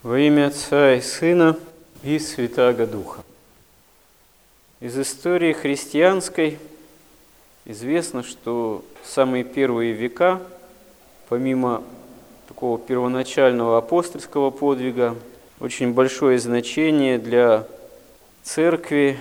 Во имя Отца и Сына и Святаго Духа. Из истории христианской известно, что в самые первые века, помимо такого первоначального апостольского подвига, очень большое значение для церкви,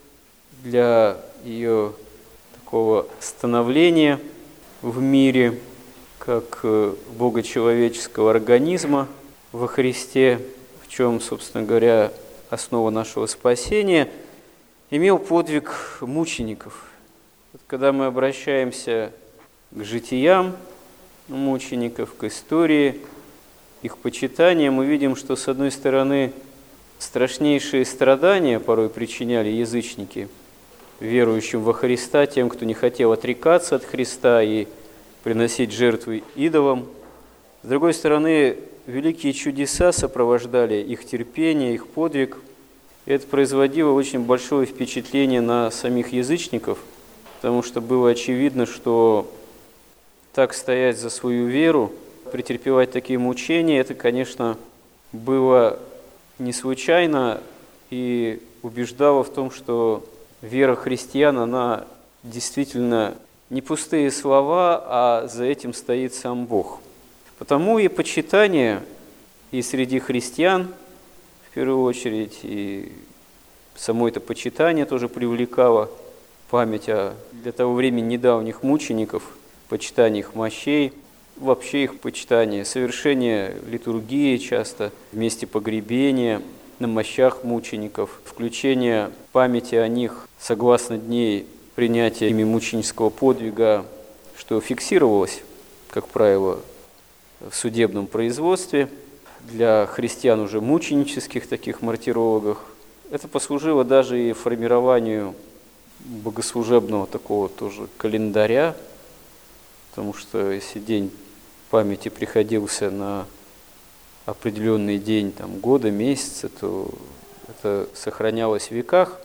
для ее такого становления в мире, как богочеловеческого организма во Христе, в чем, собственно говоря, основа нашего спасения, имел подвиг мучеников. Вот когда мы обращаемся к житиям мучеников, к истории, их почитания, мы видим, что, с одной стороны, страшнейшие страдания порой причиняли язычники верующим во Христа, тем, кто не хотел отрекаться от Христа и приносить жертвы идолам. С другой стороны, великие чудеса сопровождали их терпение, их подвиг. И это производило очень большое впечатление на самих язычников, потому что было очевидно, что так стоять за свою веру, претерпевать такие мучения, это, конечно, было не случайно и убеждало в том, что вера христиан, она действительно не пустые слова, а за этим стоит сам Бог. Потому и почитание и среди христиан, в первую очередь, и само это почитание тоже привлекало память о для того времени недавних мучеников, почитание их мощей, вообще их почитание, совершение литургии часто, вместе погребения, на мощах мучеников, включение памяти о них согласно дней принятия ими мученического подвига, что фиксировалось, как правило, в судебном производстве, для христиан уже мученических таких мартирологов. Это послужило даже и формированию богослужебного такого тоже календаря, потому что если день памяти приходился на определенный день там, года, месяца, то это сохранялось в веках.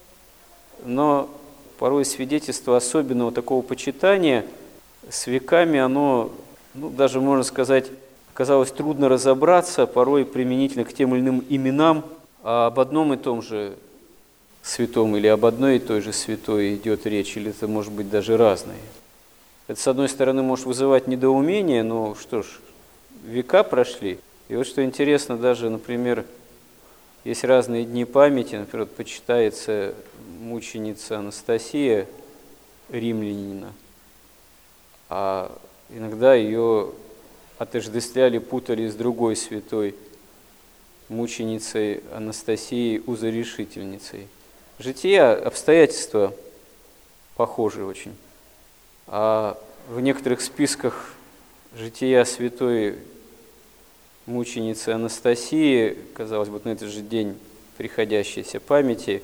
Но порой свидетельство особенного такого почитания с веками, оно, даже можно сказать, оказалось трудно разобраться, порой применительно к тем или иным именам, а об одном и том же святом или об одной и той же святой идет речь, или это может быть даже разные. Это, с одной стороны, может вызывать недоумение, но что ж, века прошли. И вот что интересно, даже, например, есть разные дни памяти, например, почитается мученица Анастасия римлянина, а иногда ее отождествляли, путали с другой святой мученицей Анастасией Узорешительницей. Жития, обстоятельства похожи очень. А в некоторых списках жития святой мученицы Анастасии, казалось бы, на этот же день приходящейся памяти,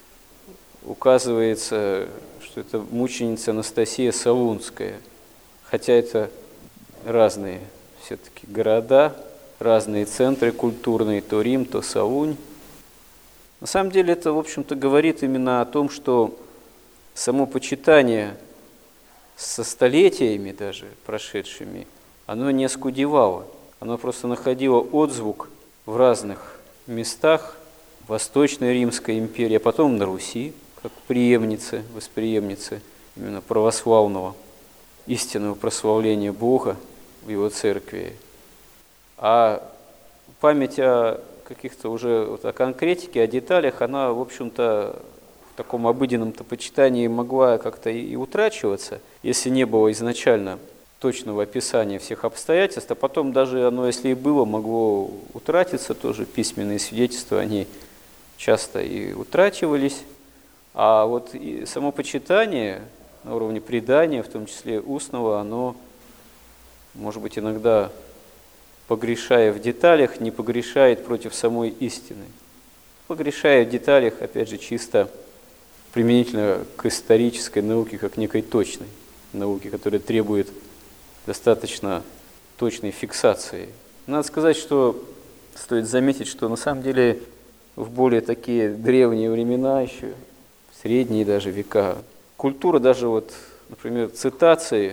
указывается, что это мученица Анастасия Солунская. Хотя это разные все-таки города, разные центры культурные, то Рим, то Солунь. На самом деле это, в общем-то, говорит именно о том, что само почитание со столетиями даже прошедшими, оно не оскудевало. Оно просто находило отзвук в разных местах Восточной Римской империи, а потом на Руси, как преемницы, восприемницы именно православного, истинного прославления Бога в Его церкви. А память о каких-то уже о конкретике, о деталях, она, в общем-то, в таком обыденном-то почитании могла как-то и утрачиваться, если не было изначально точного описания всех обстоятельств, а потом даже оно, если и было, могло утратиться, тоже письменные свидетельства, они часто и утрачивались. А вот и само почитание на уровне предания, в том числе устного, оно, может быть, иногда, погрешая в деталях, не погрешает против самой истины. Погрешая в деталях, опять же, чисто применительно к исторической науке, как некой точной науке, которая требует достаточно точной фиксации. Надо сказать, что стоит заметить, что на самом деле в более такие древние времена еще, средние даже века, культура даже вот, например, цитации,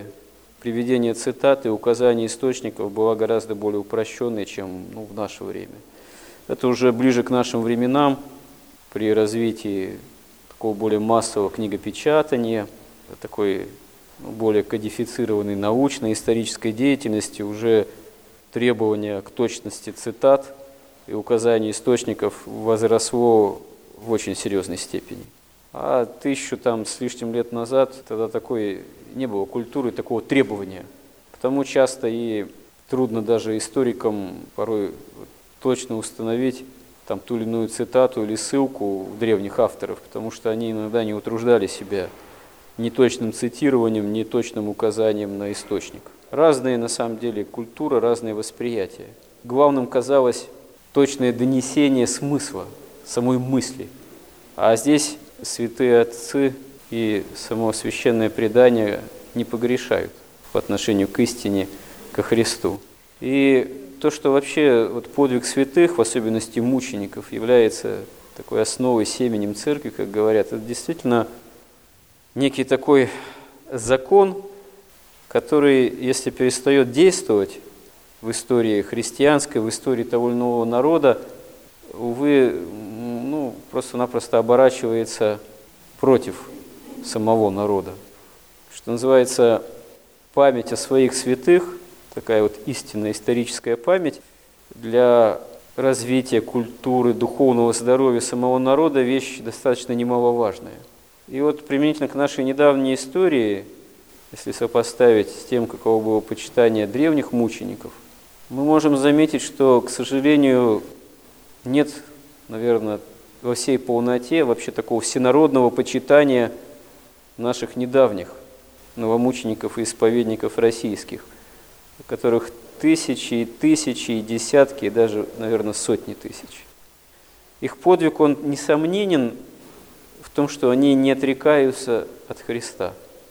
приведение цитат и указание источников была гораздо более упрощенной, чем в наше время. Это уже ближе к нашим временам, при развитии такого более массового книгопечатания, такой более кодифицированной научной, исторической деятельности, уже требование к точности цитат и указания источников возросло в очень серьезной степени. А 1000 с лишним лет назад тогда такой не было культуры, такого требования. Потому часто и трудно даже историкам порой точно установить ту или иную цитату или ссылку в древних авторов, потому что они иногда не утруждали себя неточным цитированием, неточным указанием на источник. Разные, на самом деле, культуры, разные восприятия. Главным казалось точное донесение смысла, самой мысли. А здесь святые отцы и само священное предание не погрешают по отношению к истине, ко Христу. И то, что вообще подвиг святых, в особенности мучеников, является такой основой, семенем церкви, как говорят, это действительно некий такой закон, который, если перестает действовать в истории христианской, в истории того или иного народа, увы, просто-напросто оборачивается против самого народа. Что называется, память о своих святых, такая истинная историческая память, для развития культуры, духовного здоровья самого народа вещь достаточно немаловажная. И применительно к нашей недавней истории, если сопоставить с тем, каково было почитание древних мучеников, мы можем заметить, что, к сожалению, нет, наверное, во всей полноте вообще такого всенародного почитания наших недавних новомучеников и исповедников российских, которых тысячи и тысячи, и десятки, и даже, наверное, сотни тысяч. Их подвиг, он несомненен в том, что они не отрекаются от Христа.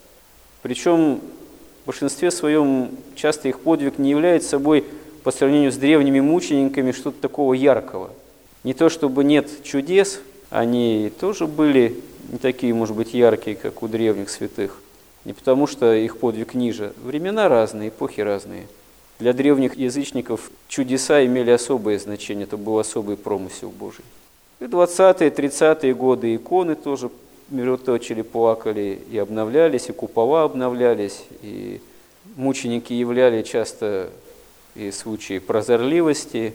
Причем в большинстве своем часто их подвиг не является собой по сравнению с древними мучениками что-то такого яркого. Не то чтобы нет чудес, они тоже были не такие, может быть, яркие, как у древних святых. Не потому что их подвиг ниже. Времена разные, эпохи разные. Для древних язычников чудеса имели особое значение, это был особый промысел Божий. И 20-е, 30-е годы иконы тоже мироточили, плакали и обновлялись, и купола обновлялись, и мученики являли часто и случаи прозорливости,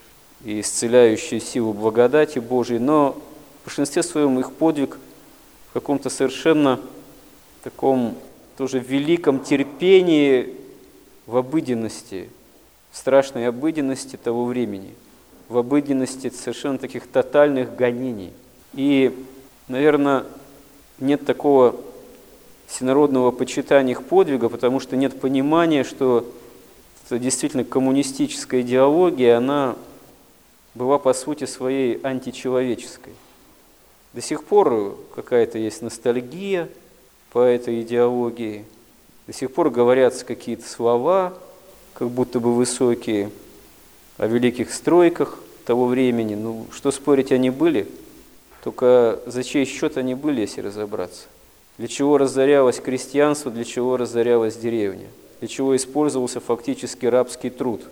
и исцеляющую силу благодати Божией, но в большинстве своем их подвиг в каком-то совершенно таком тоже великом терпении в обыденности, в страшной обыденности того времени, в обыденности совершенно таких тотальных гонений. И, наверное, нет такого всенародного почитания их подвига, потому что нет понимания, что это действительно коммунистическая идеология, она была по сути своей античеловеческой. До сих пор какая-то есть ностальгия по этой идеологии, до сих пор говорятся какие-то слова, как будто бы высокие, о великих стройках того времени. Что спорить, они были, только за чей счет они были, если разобраться. Для чего разорялось крестьянство, для чего разорялась деревня, для чего использовался фактически рабский труд.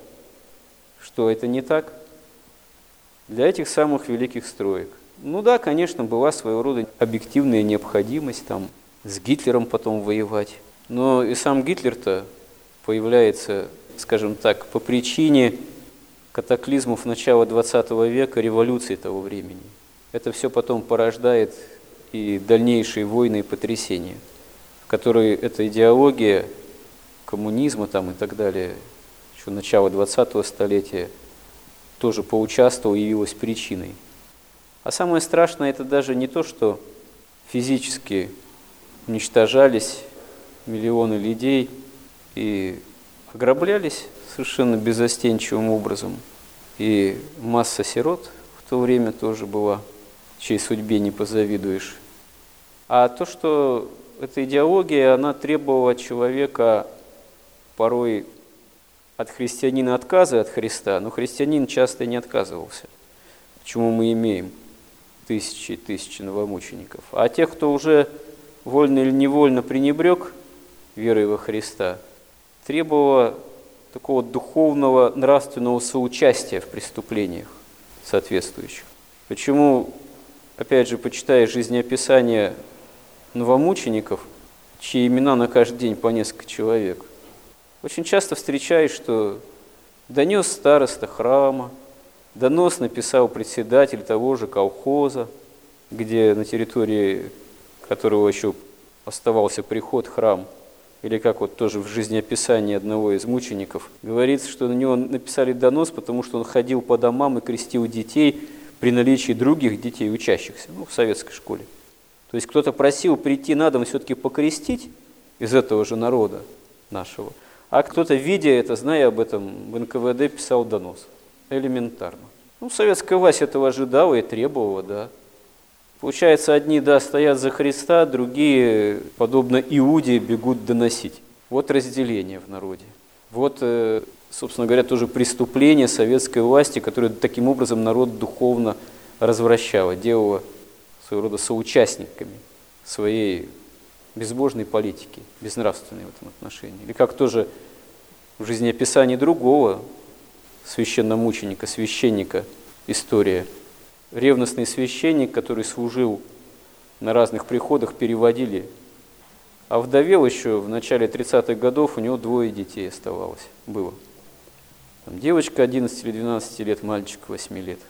Что, это не так? Для этих самых великих строек. Да, конечно, была своего рода объективная необходимость с Гитлером потом воевать. Но и сам Гитлер-то появляется, скажем так, по причине катаклизмов начала XX века, революции того времени. Это все потом порождает и дальнейшие войны и потрясения, в которые эта идеология коммунизма и так далее, еще начала 20-го столетия, тоже поучаствовала и явилась причиной. А самое страшное, это даже не то, что физически уничтожались миллионы людей и ограблялись совершенно беззастенчивым образом. И масса сирот в то время тоже была, чьей судьбе не позавидуешь. А то, что эта идеология, она требовала от человека порой от христианина отказа от Христа, но христианин часто не отказывался, почему мы имеем тысячи и тысячи новомучеников. А тех, кто уже вольно или невольно пренебрег верой во Христа, требовало такого духовного, нравственного соучастия в преступлениях соответствующих. Почему, опять же, почитая жизнеописания новомучеников, чьи имена на каждый день по несколько человек, очень часто встречаешь, что донес староста храма, донос написал председатель того же колхоза, где на территории которого еще оставался приход, храм, или как вот тоже в жизнеописании одного из мучеников, говорится, что на него написали донос, потому что он ходил по домам и крестил детей при наличии других детей, учащихся, в советской школе. То есть кто-то просил прийти на дом все-таки покрестить из этого же народа нашего, а кто-то, видя это, зная об этом, в НКВД писал донос. Элементарно. Советская власть этого ожидала и требовала, да. Получается, одни, да, стоят за Христа, другие, подобно Иуде, бегут доносить. Вот разделение в народе. Вот, собственно говоря, тоже преступление советской власти, которое таким образом народ духовно развращало, делало своего рода соучастниками своей безбожной политики, безнравственной в этом отношении. Или как тоже в жизнеописании другого священномученика, священника, история. Ревностный священник, который служил на разных приходах, переводили. А вдовел еще в начале 30-х годов, у него 2 детей оставалось, было. Девочка 11 или 12 лет, мальчик 8 лет.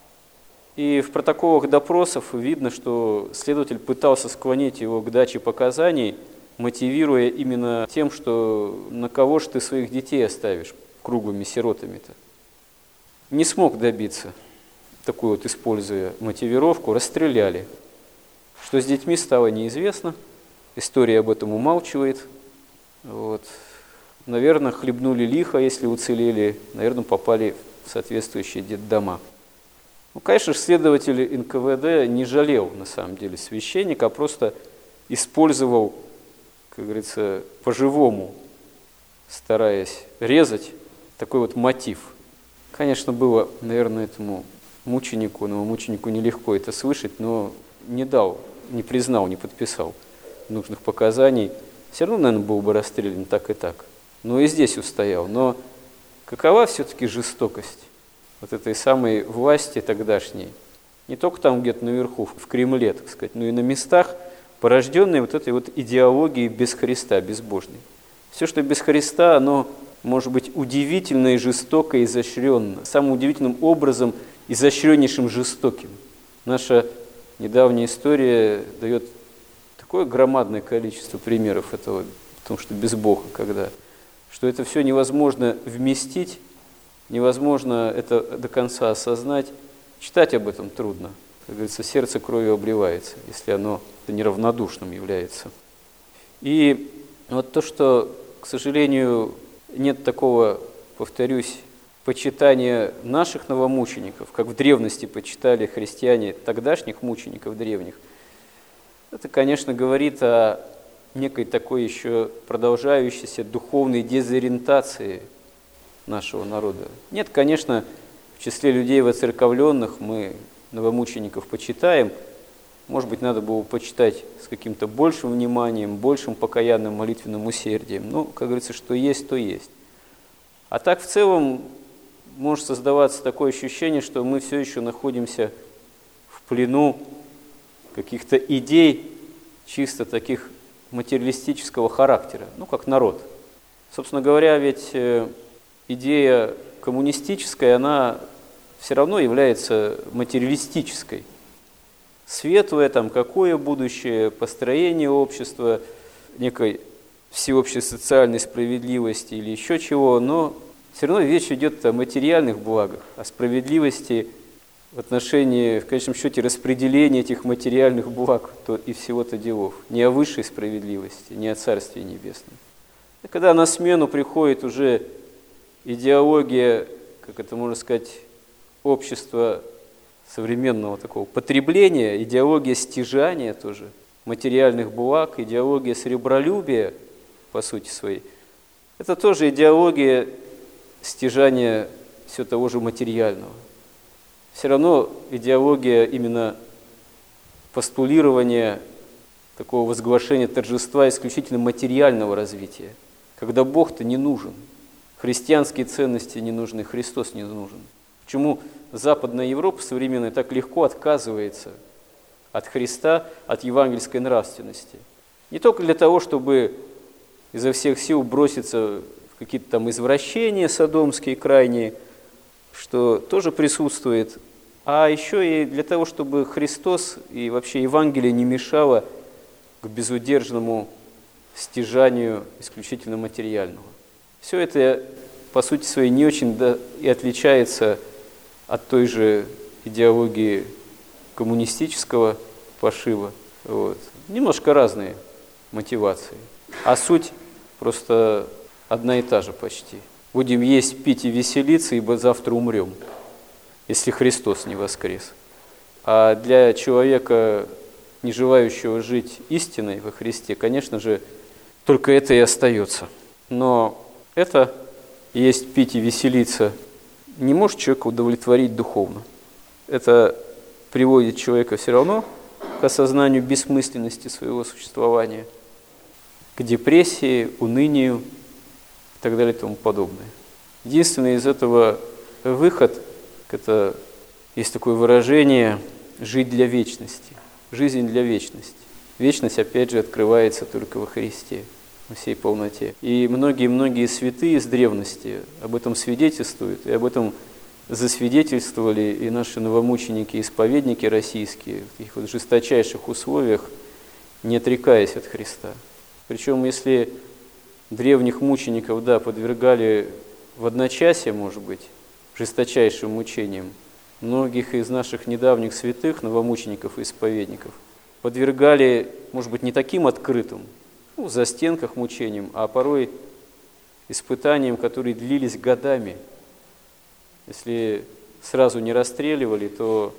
И в протоколах допросов видно, что следователь пытался склонить его к даче показаний, мотивируя именно тем, что на кого же ты своих детей оставишь круглыми сиротами-то. Не смог добиться. Такую вот, используя мотивировку, расстреляли. Что с детьми стало неизвестно, история об этом умалчивает. Вот. Наверное, хлебнули лихо, если уцелели, наверное, попали в соответствующие детдома. Конечно же, следователь НКВД не жалел, на самом деле, священника, а просто использовал, как говорится, по-живому, стараясь резать такой вот мотив. Конечно, было, наверное, этому новомученику нелегко это слышать, но не дал, не признал, не подписал нужных показаний. Все равно, наверное, был бы расстрелян так и так. Но и здесь устоял. Но какова все-таки жестокость вот этой самой власти тогдашней? Не только там где-то наверху, в Кремле, так сказать, но и на местах, порожденной вот этой вот идеологией без Христа, безбожной. Все, что без Христа, оно может быть удивительно и жестоко, и изощренно. Самым удивительным образом изощреннейшим жестоким. Наша недавняя история дает такое громадное количество примеров этого, потому что без Бога, что это все невозможно вместить, невозможно это до конца осознать. Читать об этом трудно. Как говорится, сердце кровью обливается, если оно неравнодушным является. И вот то, что, к сожалению, нет такого, повторюсь, почитания наших новомучеников, как в древности почитали христиане тогдашних мучеников древних, это, конечно, говорит о некой такой еще продолжающейся духовной дезориентации нашего народа. Нет, конечно, в числе людей воцерковленных мы новомучеников почитаем. Может быть, надо было почитать с каким-то большим вниманием, большим покаянным молитвенным усердием. Ну, как говорится, что есть, то есть. А так в целом может создаваться такое ощущение, что мы все еще находимся в плену каких-то идей чисто таких материалистического характера, как народ. Собственно говоря, ведь идея коммунистическая, она все равно является материалистической. Светлое, какое будущее, построение общества, некой всеобщей социальной справедливости или еще чего, но все равно речь идет о материальных благах, о справедливости в отношении, в конечном счете, распределения этих материальных благ и всего-то делов. Не о высшей справедливости, не о Царстве Небесном. И когда на смену приходит уже идеология, как это можно сказать, общества современного такого потребления, идеология стяжания тоже, материальных благ, идеология сребролюбия, по сути своей, это тоже идеология стяжания все того же материального. Все равно идеология именно постулирования, такого возглашения торжества исключительно материального развития, когда Бог-то не нужен, христианские ценности не нужны, Христос не нужен. Почему Западная Европа современная так легко отказывается от Христа, от евангельской нравственности? Не только для того, чтобы изо всех сил броситься в какие-то там извращения содомские крайние, что тоже присутствует, а еще и для того, чтобы Христос и вообще Евангелие не мешало к безудержному стяжанию исключительно материального. Все это, по сути своей, не очень и отличается от той же идеологии коммунистического пошива. Вот. Немножко разные мотивации. А суть просто одна и та же почти. Будем есть, пить и веселиться, ибо завтра умрем, если Христос не воскрес. А для человека, не желающего жить истиной во Христе, конечно же, только это и остается. Но это есть, пить и веселиться не может человека удовлетворить духовно. Это приводит человека все равно к осознанию бессмысленности своего существования, к депрессии, унынию и так далее и тому подобное. Единственный из этого выход, это есть такое выражение «жить для вечности», «жизнь для вечности». Вечность, опять же, открывается только во Христе, во всей полноте. И многие-многие святые из древности об этом свидетельствуют, и об этом засвидетельствовали и наши новомученики-исповедники российские в таких вот жесточайших условиях, не отрекаясь от Христа. Причем, если древних мучеников, подвергали в одночасье, может быть, жесточайшим мучениям, многих из наших недавних святых, новомучеников и исповедников, подвергали, может быть, не таким открытым, в застенках мучениям, а порой испытаниям, которые длились годами. Если сразу не расстреливали, то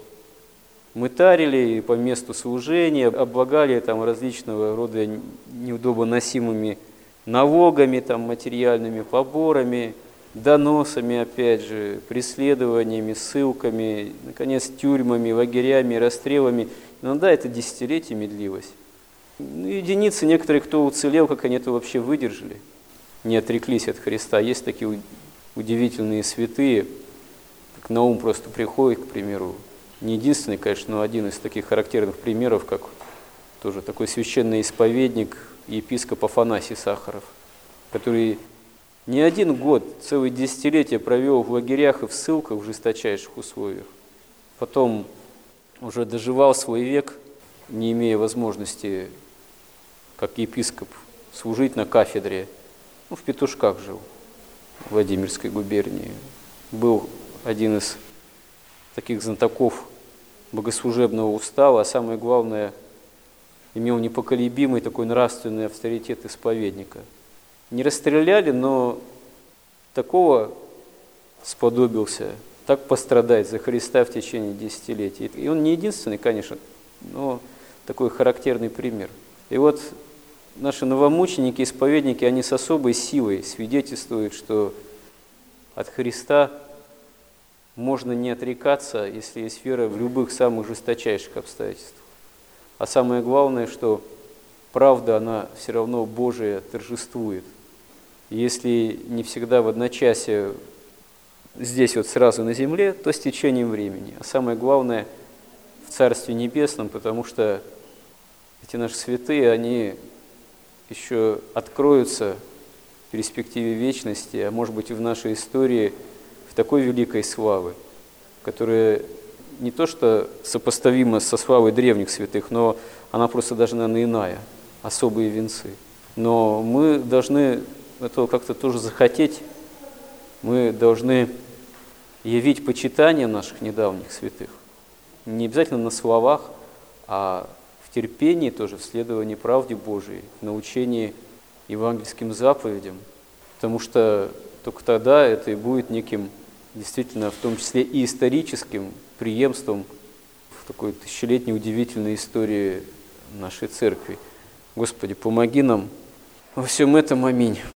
мытарили по месту служения, облагали там различного рода неудобоносимыми налогами, там, материальными поборами, доносами, опять же, преследованиями, ссылками, наконец, тюрьмами, лагерями, расстрелами. Иногда это десятилетиями длилось. Единицы, некоторые, кто уцелел, как они это вообще выдержали, не отреклись от Христа. Есть такие удивительные святые, как на ум просто приходит, к примеру, не единственный, конечно, но один из таких характерных примеров, как тоже такой священный исповедник и епископ Афанасий Сахаров, который не один год, целые десятилетия провел в лагерях и в ссылках в жесточайших условиях. Потом уже доживал свой век, не имея возможности, как епископ, служить на кафедре. В Петушках жил, в Владимирской губернии. Был один из таких знатоков богослужебного устава, а самое главное, имел непоколебимый такой нравственный авторитет исповедника. Не расстреляли, но такого сподобился, так пострадать за Христа в течение десятилетий. И он не единственный, конечно, но такой характерный пример. И вот наши новомученики, исповедники, они с особой силой свидетельствуют, что от Христа можно не отрекаться, если есть вера в любых самых жесточайших обстоятельствах. А самое главное, что правда, она все равно Божия торжествует. И если не всегда в одночасье здесь вот сразу на земле, то с течением времени. А самое главное в Царстве Небесном, потому что эти наши святые, они еще откроются в перспективе вечности, а может быть и в нашей истории, в такой великой славы, которая не то что сопоставима со славой древних святых, но она просто даже, наверное, иная, особые венцы. Но мы должны этого как-то тоже захотеть, мы должны явить почитание наших недавних святых. Не обязательно на словах, а в терпении тоже, в следовании правде Божией, в научении евангельским заповедям, потому что только тогда это и будет неким, действительно, в том числе и историческим преемством в такой тысячелетней удивительной истории нашей Церкви. Господи, помоги нам во всем этом. Аминь.